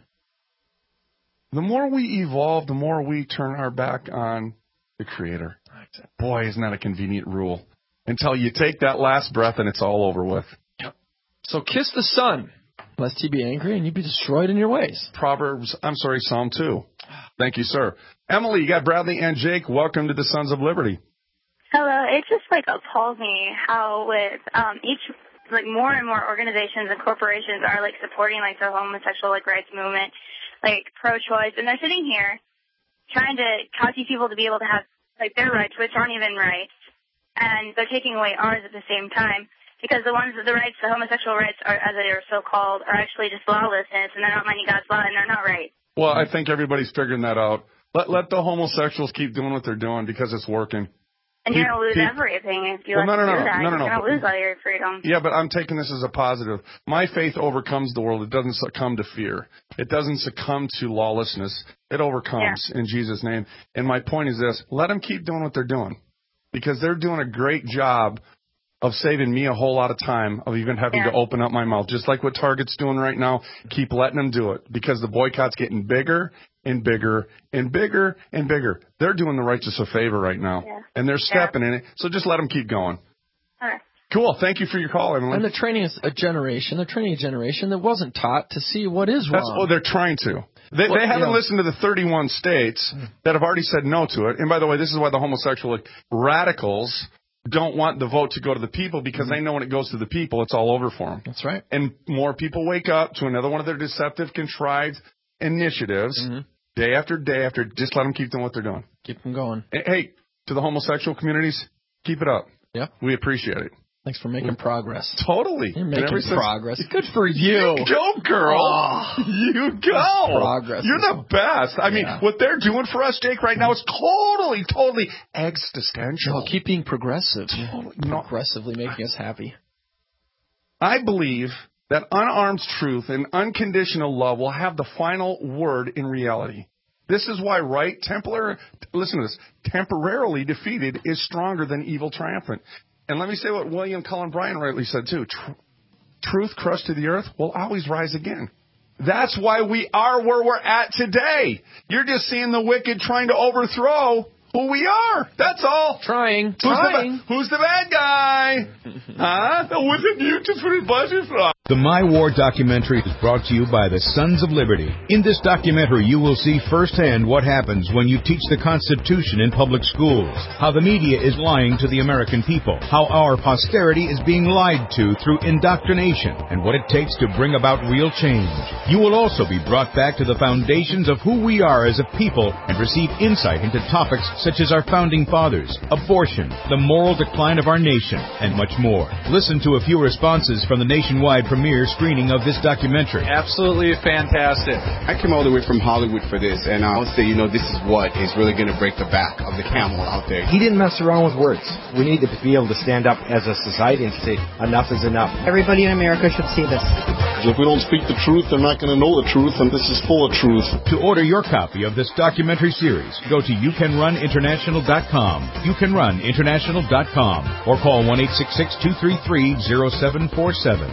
Speaker 4: The more we evolve, the more we turn our back on the Creator. Boy, isn't that a convenient rule. Until you take that last breath and it's all over with.
Speaker 5: Yep. So kiss the Son, lest he be angry and you be destroyed in your ways.
Speaker 4: Proverbs, I'm sorry, Psalm two. Thank you, sir. Emily, you got Bradley and Jake. Welcome to the Sons of Liberty.
Speaker 14: Hello. It just, like, appalls me how with um, each, like, more and more organizations and corporations are, like, supporting, like, the homosexual, like, rights movement, like, pro-choice, and they're sitting here trying to cause these people to be able to have, like, their rights, which aren't even rights, and they're taking away ours at the same time, because the ones, the rights, the homosexual rights, are, as they are so-called, are actually just lawlessness, and they're not minding God's law, and they're not right.
Speaker 4: Well, I think everybody's figuring that out. Let let the homosexuals keep doing what they're doing because it's working.
Speaker 14: And you're going to lose
Speaker 4: Keep-
Speaker 14: everything if you
Speaker 4: Well,
Speaker 14: let
Speaker 4: no, no,
Speaker 14: them do
Speaker 4: no,
Speaker 14: that.
Speaker 4: no, no,
Speaker 14: you're
Speaker 4: no.
Speaker 14: going to lose all your freedom.
Speaker 4: Yeah, but I'm taking this as a positive. My faith overcomes the world. It doesn't succumb to fear. It doesn't succumb to lawlessness. It overcomes in Jesus' name. And my point is this. Let them keep doing what they're doing because they're doing a great job of saving me a whole lot of time of even having
Speaker 14: Yeah.
Speaker 4: to open up my mouth. Just like what Target's doing right now. Keep letting them do it because the boycott's getting bigger and bigger and bigger and bigger. They're doing the righteous a favor right now.
Speaker 14: Yeah.
Speaker 4: And they're stepping in it. So just let them keep going.
Speaker 14: All right.
Speaker 4: Cool. Thank you for your call, Emily.
Speaker 5: And they're training a generation, they're training a generation that wasn't taught to see what is wrong.
Speaker 4: That's, oh, they're trying to. They,
Speaker 5: Well,
Speaker 4: they haven't
Speaker 5: yeah.
Speaker 4: listened to the thirty-one states that have already said no to it. And by the way, this is why the homosexual radicals don't want the vote to go to the people because they know when it goes to the people, it's all over for them.
Speaker 5: That's right.
Speaker 4: And more people wake up to another one of their deceptive, contrived initiatives
Speaker 5: Mm-hmm.
Speaker 4: day after day after. Just let them keep doing what they're doing.
Speaker 5: Keep them going.
Speaker 4: Hey, hey, to the homosexual communities, keep it up.
Speaker 5: Yeah.
Speaker 4: We appreciate it.
Speaker 5: Thanks for making progress.
Speaker 4: Totally.
Speaker 5: You're
Speaker 4: And
Speaker 5: making
Speaker 4: ever since-
Speaker 5: progress. Good for you.
Speaker 4: You go, girl.
Speaker 5: Oh.
Speaker 4: You go.
Speaker 5: Progress.
Speaker 4: You're the best. I mean,
Speaker 5: Yeah.
Speaker 4: what they're doing for us, Jake, right now is totally, totally existential.
Speaker 5: No, keep being progressive.
Speaker 4: Totally. No.
Speaker 5: Progressively making us happy.
Speaker 4: I believe that unarmed truth and unconditional love will have the final word in reality. This is why right, templar, listen to this, temporarily defeated is stronger than evil triumphant. And let me say what William Cullen Bryant rightly said, too. Tr- truth crushed to the earth will always rise again. That's why we are where we're at today. You're just seeing the wicked trying to overthrow who we are. That's all.
Speaker 5: Trying.
Speaker 4: Who's,
Speaker 5: Trying.
Speaker 4: The, ba- who's the bad guy? Huh? That wasn't you to put it butterfly.
Speaker 15: The My War documentary is brought to you by the Sons of Liberty. In this documentary, you will see firsthand what happens when you teach the Constitution in public schools, how the media is lying to the American people, how our posterity is being lied to through indoctrination, and what it takes to bring about real change. You will also be brought back to the foundations of who we are as a people and receive insight into topics such as our founding fathers, abortion, the moral decline of our nation, and much more. Listen to a few responses from the nationwide premiere screening of this documentary.
Speaker 16: Absolutely fantastic.
Speaker 17: I came all the way from Hollywood for this, and I would say, you know, this is what is really going to break the back of the camel out there.
Speaker 18: He didn't mess around with words. We need to be able to stand up as a society and say, enough is enough.
Speaker 19: Everybody in America should see this.
Speaker 20: If we don't speak the truth, they're not going to know the truth, and this is full of truth.
Speaker 15: To order your copy of this documentary series, go to you can run international dot com, you can run international dot com, or call one eight six six, two three three, zero seven four seven.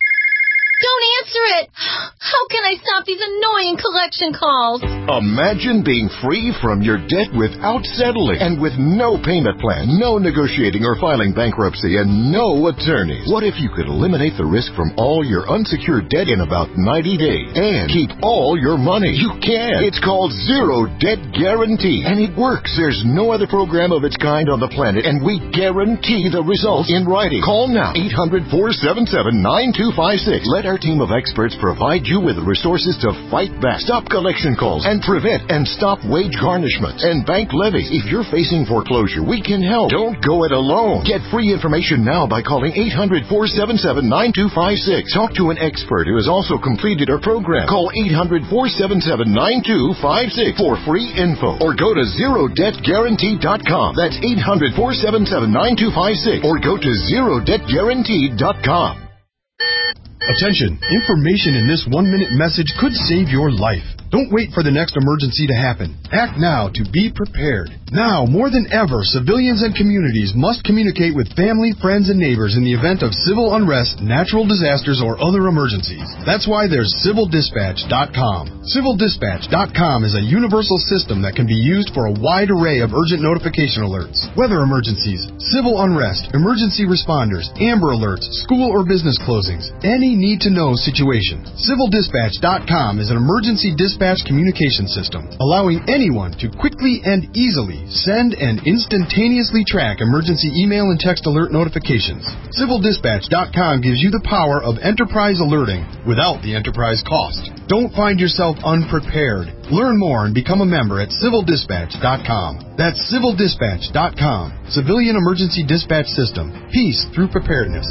Speaker 21: Don't answer it! How can I stop these annoying collection calls?
Speaker 22: Imagine being free from your debt without settling and with no payment plan, no negotiating or filing bankruptcy, and no attorneys. What if you could eliminate the risk from all your unsecured debt in about ninety days and keep all your money? You can. It's called Zero Debt Guarantee, and it works. There's no other program of its kind on the planet, and we guarantee the results in writing. Call now, eight hundred, four seven seven, nine two five six. Let our team of experts provide you with the resources to fight back, stop collection calls, and prevent and stop wage garnishments and bank levies. If you're facing foreclosure, we can help. Don't go it alone. Get free information now by calling eight hundred, four seven seven, nine two five six. Talk to an expert who has also completed our program. Call eight hundred, four seven seven, nine two five six for free info, or go to zero debt guarantee dot com. That's eight hundred, four seven seven, nine two five six, or go to zero debt guarantee dot com.
Speaker 23: Attention! Information in this one-minute message could save your life. Don't wait for the next emergency to happen. Act now to be prepared. Now, more than ever, civilians and communities must communicate with family, friends, and neighbors in the event of civil unrest, natural disasters, or other emergencies. That's why there's civil dispatch dot com. civil dispatch dot com is a universal system that can be used for a wide array of urgent notification alerts. Weather emergencies, civil unrest, emergency responders, Amber Alerts, school or business closings, any need-to-know situation. civil dispatch dot com is an emergency dispatch communication system, allowing anyone to quickly and easily send and instantaneously track emergency email and text alert notifications. civil dispatch dot com gives you the power of enterprise alerting without the enterprise cost. Don't find yourself unprepared. Learn more and become a member at civil dispatch dot com. That's civil dispatch dot com. Civilian Emergency Dispatch System. Peace through preparedness.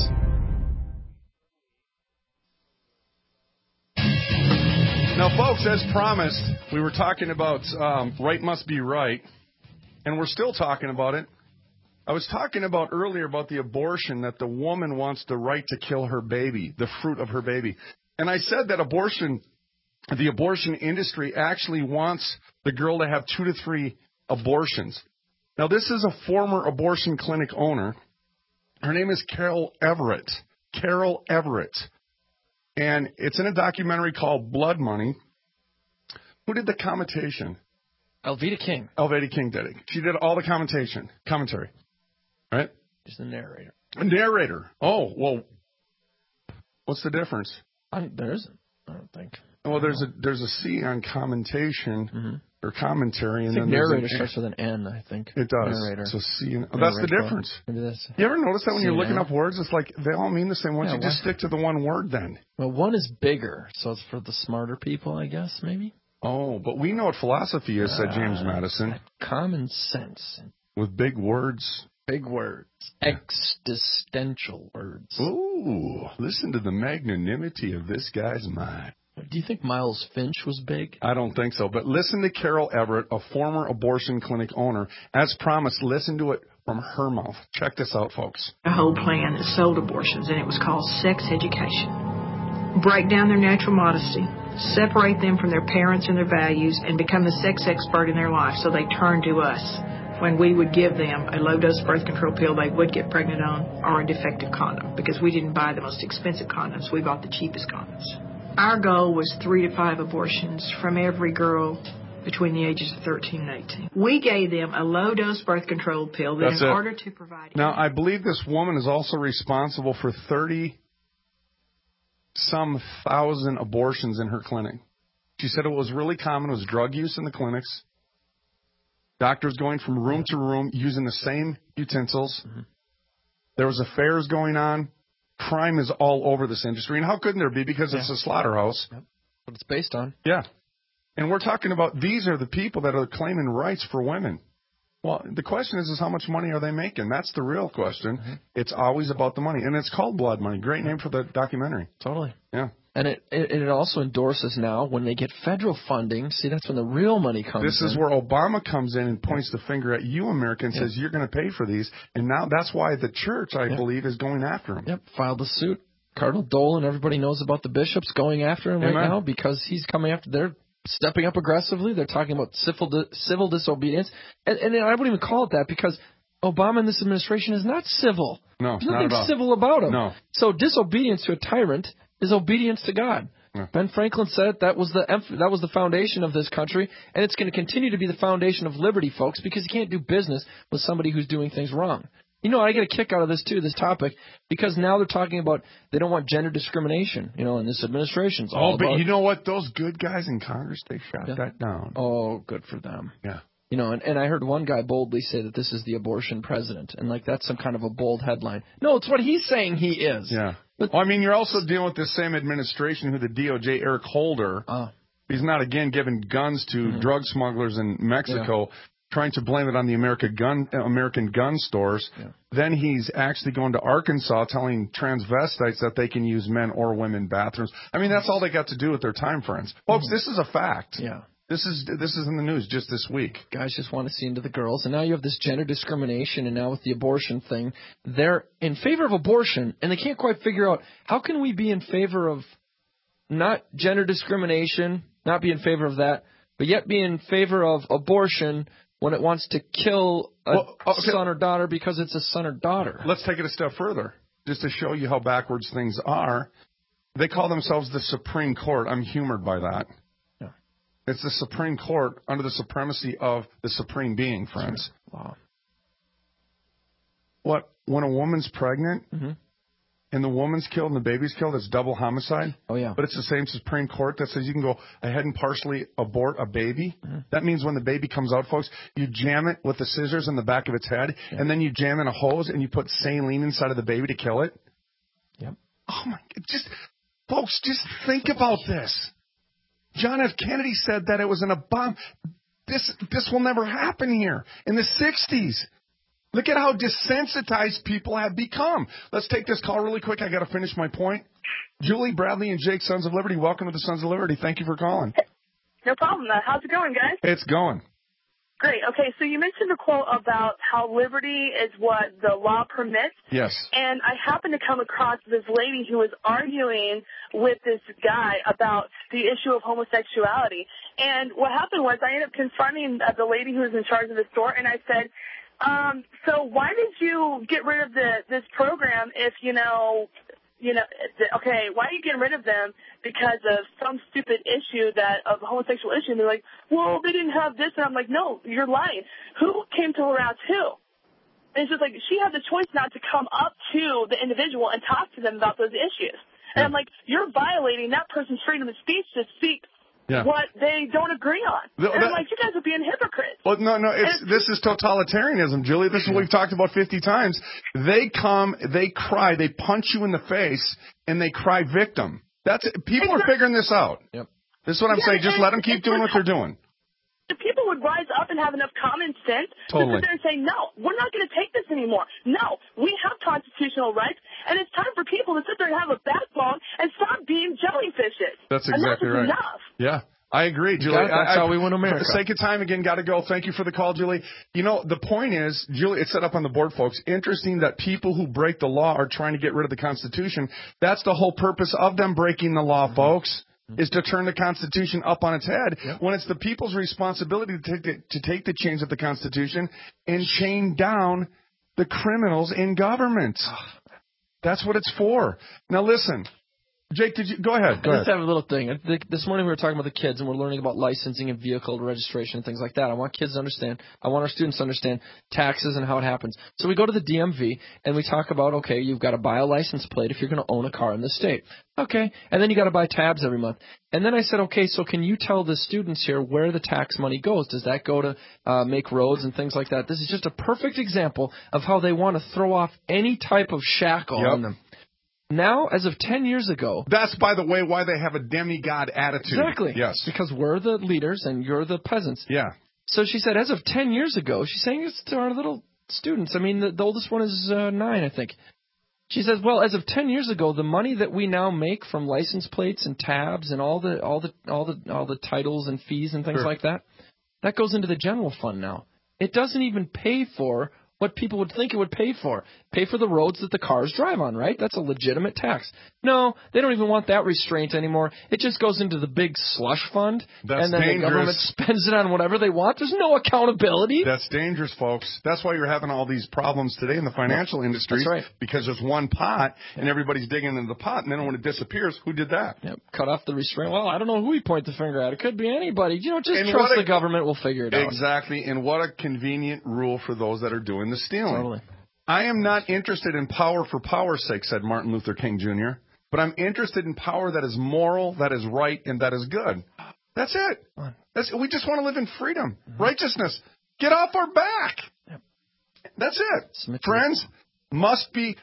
Speaker 4: Now, folks, as promised, we were talking about um, right must be right, and we're still talking about it. I was talking about earlier about the abortion, that the woman wants the right to kill her baby, the fruit of her baby. And I said that abortion, the abortion industry actually wants the girl to have two to three abortions. Now, this is a former abortion clinic owner. Her name is Carol Everett. Carol Everett. And it's in a documentary called Blood Money. Who did the commentation?
Speaker 5: Alveda King.
Speaker 4: Alveda King did it. She did all the commentation, commentary, right?
Speaker 5: She's the narrator.
Speaker 4: A narrator. Oh, well, what's the difference?
Speaker 5: I, there isn't, I don't think.
Speaker 4: Well, there's a there's a C on commentation
Speaker 5: mm-hmm.
Speaker 4: or commentary, and
Speaker 5: I think
Speaker 4: then
Speaker 5: narrator
Speaker 4: there's an,
Speaker 5: starts with an N. I think
Speaker 4: it does.
Speaker 5: Narrator.
Speaker 4: So C. And, oh, that's the difference.
Speaker 5: Maybe that's,
Speaker 4: you ever notice that when
Speaker 5: C
Speaker 4: you're looking
Speaker 5: N.
Speaker 4: up words, it's like they all mean the same. Once
Speaker 5: yeah,
Speaker 4: you just stick to the one word, then.
Speaker 5: Well, one is bigger, so it's for the smarter people, I guess. Maybe.
Speaker 4: Oh, but we know what philosophy is, said James
Speaker 5: uh,
Speaker 4: Madison.
Speaker 5: Common sense.
Speaker 4: With big words.
Speaker 5: Big words. Existential words.
Speaker 4: Ooh, listen to the magnanimity of this guy's mind.
Speaker 5: Do you think Miles Finch was big?
Speaker 4: I don't think so. But listen to Carol Everett, a former abortion clinic owner. As promised, listen to it from her mouth. Check this out, folks.
Speaker 24: A whole plan that sold abortions, and it was called sex education. Break down their natural modesty, separate them from their parents and their values, and become the sex expert in their life so they turn to us. When we would give them a low-dose birth control pill they would get pregnant on, or a defective condom, because we didn't buy the most expensive condoms. We bought the cheapest condoms. Our goal was three to five abortions from every girl between the ages of thirteen and eighteen. We gave them a low-dose birth control pill that
Speaker 4: That's
Speaker 24: in
Speaker 4: it.
Speaker 24: order to provide...
Speaker 4: Now, I believe this woman is also responsible for thirty-some thousand abortions in her clinic. She said it was really common. It was drug use in the clinics. Doctors going from room to room using the same utensils. Mm-hmm. There was affairs going on. Crime is all over this industry. And how couldn't there be? Because yeah. it's a slaughterhouse.
Speaker 5: Yep. What it's based on.
Speaker 4: Yeah. And we're talking about these are the people that are claiming rights for women. Well, the question is, is how much money are they making? That's the real question. Mm-hmm. It's always about the money. And it's called Blood Money. Great name for the documentary.
Speaker 5: Totally.
Speaker 4: Yeah.
Speaker 5: And it, it it also endorses now when they get federal funding. See, that's when the real money comes
Speaker 4: This
Speaker 5: in.
Speaker 4: is where Obama comes in and points the finger at you, America, and
Speaker 5: yep.
Speaker 4: says, you're going to pay for these. And now that's why the church, I yep. believe, is going after him.
Speaker 5: Yep, filed a suit. Cardinal Dolan, everybody knows about the bishops going after him
Speaker 4: Amen.
Speaker 5: right now because he's coming after, they're stepping up aggressively. They're talking about civil di- civil disobedience. And, and I wouldn't even call it that because Obama and this administration is not civil.
Speaker 4: No,
Speaker 5: There's nothing
Speaker 4: not at all.
Speaker 5: civil about him.
Speaker 4: No.
Speaker 5: So disobedience to a tyrant is obedience to God. Yeah. Ben Franklin said that was the that was the foundation of this country, and it's going to continue to be the foundation of liberty, folks, because you can't do business with somebody who's doing things wrong. You know, I get a kick out of this, too, this topic, because now they're talking about they don't want gender discrimination, you know, in this administration.
Speaker 4: Oh, but you know what? Those good guys in Congress, they shot yeah. that down.
Speaker 5: Oh, good for them.
Speaker 4: Yeah.
Speaker 5: You know, and, and I heard one guy boldly say that this is the abortion president, and, like, that's some kind of a bold headline. No, it's what he's saying he is.
Speaker 4: Yeah.
Speaker 5: But,
Speaker 4: well, I mean, you're also dealing with this same administration who the D O J, Eric Holder, uh, he's not, again, giving guns to mm-hmm. drug smugglers in Mexico. Yeah. Trying to blame it on the American gun American gun stores. Yeah. Then he's actually going to Arkansas telling transvestites that they can use men or women bathrooms. I mean, that's all they got to do with their time, friends. Folks, mm-hmm. this is a fact.
Speaker 5: Yeah.
Speaker 4: This is this is in the news just this week.
Speaker 5: Guys just want to see into the girls. And now you have this gender discrimination, and now with the abortion thing, they're in favor of abortion, and they can't quite figure out how can we be in favor of not gender discrimination, not be in favor of that, but yet be in favor of abortion when it wants to kill a well, okay. son or daughter because it's a son or daughter.
Speaker 4: Let's take it a step further, just to show you how backwards things are. They call themselves the Supreme Court. I'm humored by that. Yeah. It's the Supreme Court under the supremacy of the Supreme Being, friends.
Speaker 5: Sure. Wow.
Speaker 4: What, when a woman's pregnant
Speaker 5: mm-hmm.
Speaker 4: and the woman's killed and the baby's killed, it's double homicide?
Speaker 5: Oh, yeah.
Speaker 4: But it's the same Supreme Court that says you can go ahead and partially abort a baby. Mm-hmm. That means when the baby comes out, folks, you jam it with the scissors in the back of its head, yeah. and then you jam in a hose and you put saline inside of the baby to kill it.
Speaker 5: Yep.
Speaker 4: Oh, my God. Just, folks, just think about this. John F. Kennedy said that it was an bomb. This, this will never happen here. In the sixties. Look at how desensitized people have become. Let's take this call really quick. I got to finish my point. Julie, Bradley, and Jake, Sons of Liberty. Welcome to the Sons of Liberty. Thank you for calling.
Speaker 1: No problem. Uh, how's it going, guys?
Speaker 4: It's going.
Speaker 1: Great. Okay, so you mentioned a quote about how liberty is what the law permits.
Speaker 4: Yes.
Speaker 1: And I happened to come across this lady who was arguing with this guy about the issue of homosexuality. And what happened was I ended up confronting uh, the lady who was in charge of the store, and I said, Um, so why did you get rid of the this program if, you know, you know, okay, why are you getting rid of them because of some stupid issue that, of a homosexual issue? And they're like, well, they didn't have this. And I'm like, no, you're lying. Who came to her house who? And it's just like, she had the choice not to come up to the individual and talk to them about those issues. And I'm like, you're violating that person's freedom of speech to speak Yeah. what they don't agree on. The, and I'm like, you guys are being hypocrites.
Speaker 4: Well, no, no, it's, it's, this is totalitarianism, Julie. This is what we've talked about fifty times. They come, they cry, they punch you in the face, and they cry victim. That's it. People exactly. are figuring this out.
Speaker 5: Yep.
Speaker 4: This is what I'm
Speaker 1: yeah,
Speaker 4: saying. Just let them keep doing what they're doing.
Speaker 1: If people would rise up and have enough common sense
Speaker 4: totally.
Speaker 1: to sit there and say, no, we're not going to take this anymore. No, we have constitutional rights, and it's time for people to sit there and have a backbone and stop being jellyfishes.
Speaker 4: That's exactly
Speaker 1: and that's
Speaker 4: right.
Speaker 1: enough.
Speaker 4: Yeah. I agree, Julie.
Speaker 5: That's
Speaker 4: I,
Speaker 5: how we win America.
Speaker 4: For the sake of time, again, got to go. Thank you for the call, Julie. You know, the point is, Julie, it's set up on the board, folks. Interesting that people who break the law are trying to get rid of the Constitution. That's the whole purpose of them breaking the law, mm-hmm. folks, mm-hmm. is to turn the Constitution up on its head yep. when it's the people's responsibility to take, the, to take the chains of the Constitution and chain down the criminals in government. That's what it's for. Now, listen. Jake, did you go ahead? Go
Speaker 5: I
Speaker 4: ahead.
Speaker 5: just have a little thing. This morning we were talking about the kids, and we're learning about licensing and vehicle registration and things like that. I want kids to understand. I want our students to understand taxes and how it happens. So we go to the D M V, and we talk about, okay, you've got to buy a license plate if you're going to own a car in the state. Okay, and then you got to buy tabs every month. And then I said, okay, so can you tell the students here where the tax money goes? Does that go to uh, make roads and things like that? This is just a perfect example of how they want to throw off any type of shackle
Speaker 4: yep.
Speaker 5: on them. Now, as of ten years ago...
Speaker 4: That's, by the way, why they have a demigod attitude.
Speaker 5: Exactly.
Speaker 4: Yes.
Speaker 5: Because we're the leaders and you're the peasants.
Speaker 4: Yeah.
Speaker 5: So she said, as of ten years ago, she's saying this to our little students. I mean, the, the oldest one is uh, nine, I think. She says, well, as of ten years ago, the money that we now make from license plates and tabs and all the all the all the all the titles and fees and things
Speaker 4: Sure.
Speaker 5: like that, that goes into the general fund now. It doesn't even pay for what people would think it would pay for. Pay for the roads that the cars drive on, right? That's a legitimate tax. No, they don't even want that restraint anymore. It just goes into the big slush fund,
Speaker 4: That's
Speaker 5: and then
Speaker 4: dangerous.
Speaker 5: the government spends it on whatever they want. There's no accountability.
Speaker 4: That's dangerous, folks. That's why you're having all these problems today in the financial industry.
Speaker 5: That's right.
Speaker 4: Because there's one pot, and everybody's digging into the pot, and then when it disappears, who did that?
Speaker 5: Yep. Cut off the restraint. Well, I don't know who we point the finger at. It could be anybody. You know, just
Speaker 4: And
Speaker 5: trust
Speaker 4: what a-
Speaker 5: the government. We'll figure it out.
Speaker 4: Exactly, and what a convenient rule for those that are doing the stealing.
Speaker 5: Totally.
Speaker 4: I am not interested in power for power's sake, said Martin Luther King Junior, but I'm interested in power that is moral, that is right, and that is good. That's it. That's, we just want to live in freedom, mm-hmm. righteousness. Get off our back. Yep. That's it. Submit Friends, must be,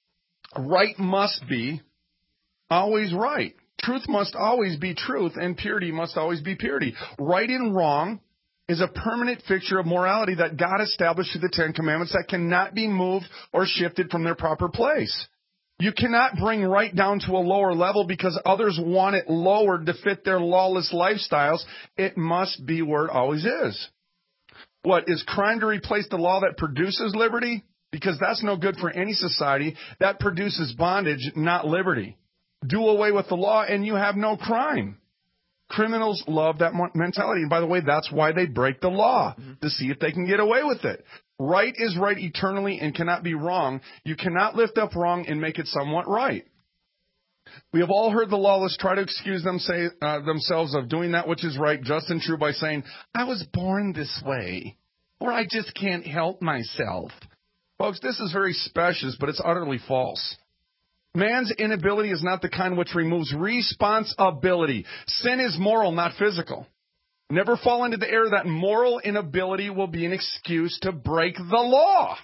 Speaker 4: right must be always right. Truth must always be truth, and purity must always be purity. Right and wrong is a permanent fixture of morality that God established through the Ten Commandments that cannot be moved or shifted from their proper place. You cannot bring right down to a lower level because others want it lowered to fit their lawless lifestyles. It must be where it always is. What, is crime to replace the law that produces liberty? Because that's no good for any society. That produces bondage, not liberty. Do away with the law and you have no crime. Criminals love that mentality. And by the way, that's why they break the law, mm-hmm. to see if they can get away with it. Right is right eternally and cannot be wrong. You cannot lift up wrong and make it somewhat right. We have all heard the lawless try to excuse them, say, uh, themselves of doing that which is right, just and true by saying, I was born this way, or I just can't help myself. Folks, this is very specious, but it's utterly false. Man's inability is not the kind which removes responsibility. Sin is moral, not physical. Never fall into the error that moral inability will be an excuse to break the law.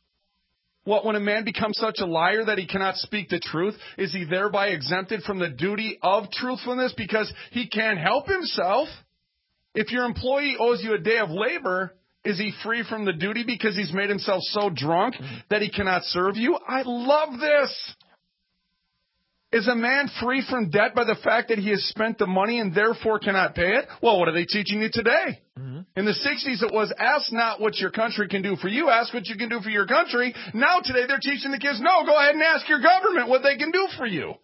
Speaker 4: What, when a man becomes such a liar that he cannot speak the truth, is he thereby exempted from the duty of truthfulness because he can't help himself? If your employee owes you a day of labor, is he free from the duty because he's made himself so drunk that he cannot serve you? I love this. Is a man free from debt by the fact that he has spent the money and therefore cannot pay it? Well, what are they teaching you today? Mm-hmm. In the sixties, it was, ask not what your country can do for you, ask what you can do for your country. Now today, they're teaching the kids, no, go ahead and ask your government what they can do for you.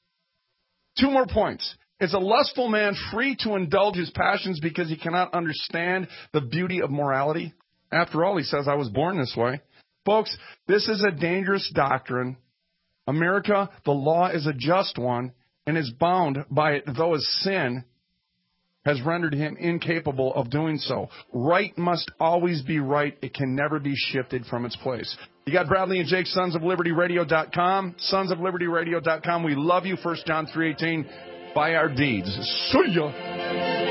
Speaker 4: Two more points. Is a lustful man free to indulge his passions because he cannot understand the beauty of morality? After all, he says, I was born this way. Folks, this is a dangerous doctrine. America, the law is a just one and is bound by it, though his sin has rendered him incapable of doing so. Right must always be right. It can never be shifted from its place. You got Bradley and Jake, sons of liberty radio dot com, sons of liberty radio dot com. We love you. First John three eighteen. By our deeds. See ya.